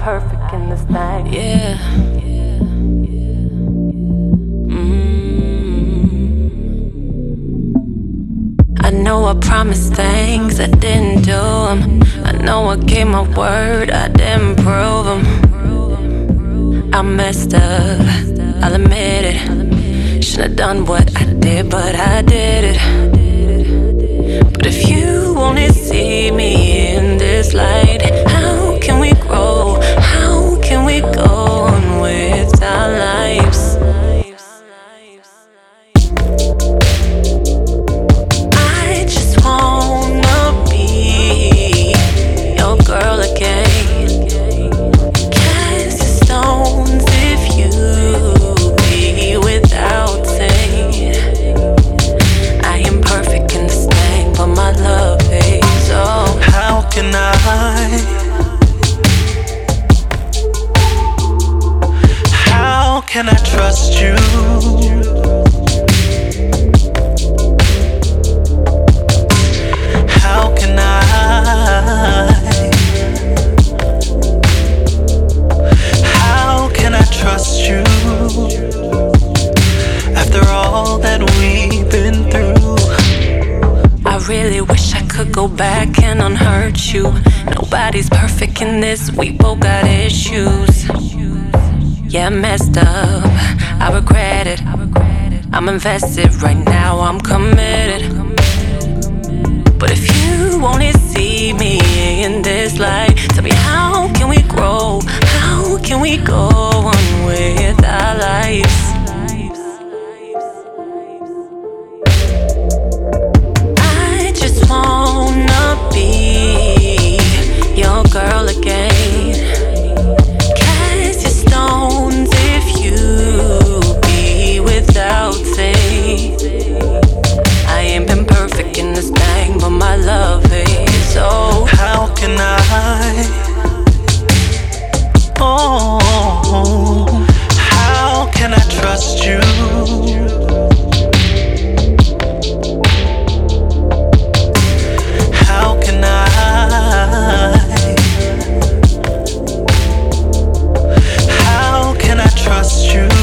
perfect in this thing. Yeah. I know I promised things, I didn't do them. I know I gave my word, I didn't prove them. I messed up, I'll admit it. Should've done what I did, but I did it. But if you only see me in this light, how can we grow? How can we go on with our lives? I just wanna be your girl again. Cast your stones if you be without saying. I am perfect in this thing, but my love is oh. How can I trust you? How can I trust you? After all that we've been through, I really wish I could go back and unhurt you. Nobody's perfect in this, we both got issues. Yeah, I messed up, I regret it. I'm invested right now, I'm committed. But if you only see me in this light, tell me how can we grow? How can we go on with our lives? I just wanna be your girl again. Cast your stones if you be without saying. I ain't been perfect in this thing, but my love is oh. how can I? Oh, how can I trust you? How can I trust you?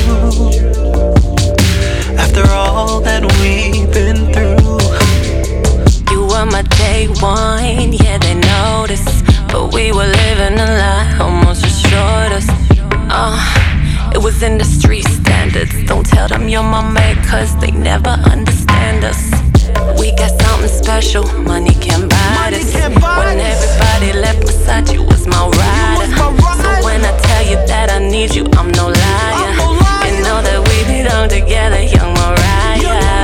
After all that we've been through. You were my day one, yeah, they noticed. But we were living a lie, almost destroyed us. It was industry standards. Don't tell them you're my mate, cause they never understand us. We got something special, money can buy this. When everybody left, Versace was my rider. So when I tell you that I need you, I'm no liar. You know that we belong together, young Mariah.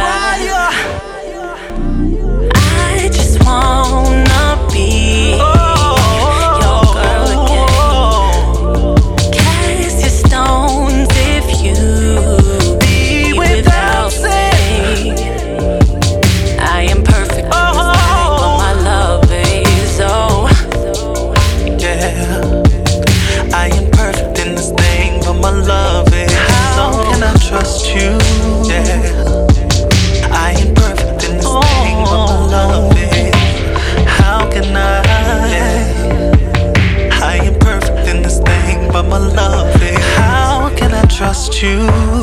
I just wanna be your girl again. Cast your stones if you be without saying. I am perfect in this thing, but my love is oh. Yeah, I am perfect in this thing, but my love is how can I trust you? Yeah, I am perfect in this thing, but my love is how can I? Yeah, I am perfect in this thing, but my love is how can I trust you?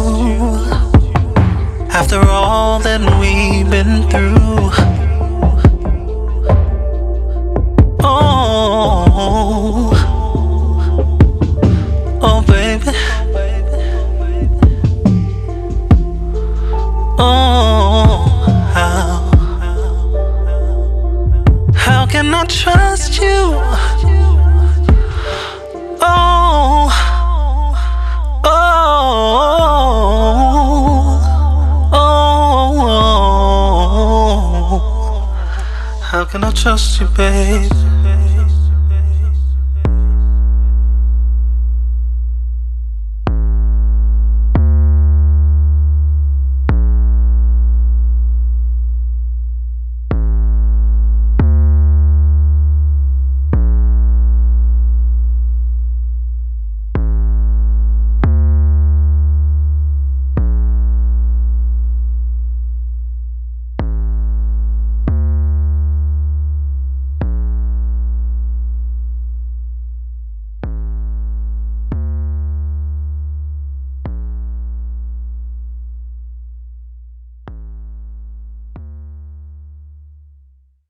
After all that we've been through. Oh, oh baby. Oh, how can I trust you? Oh, how can I trust you, babe?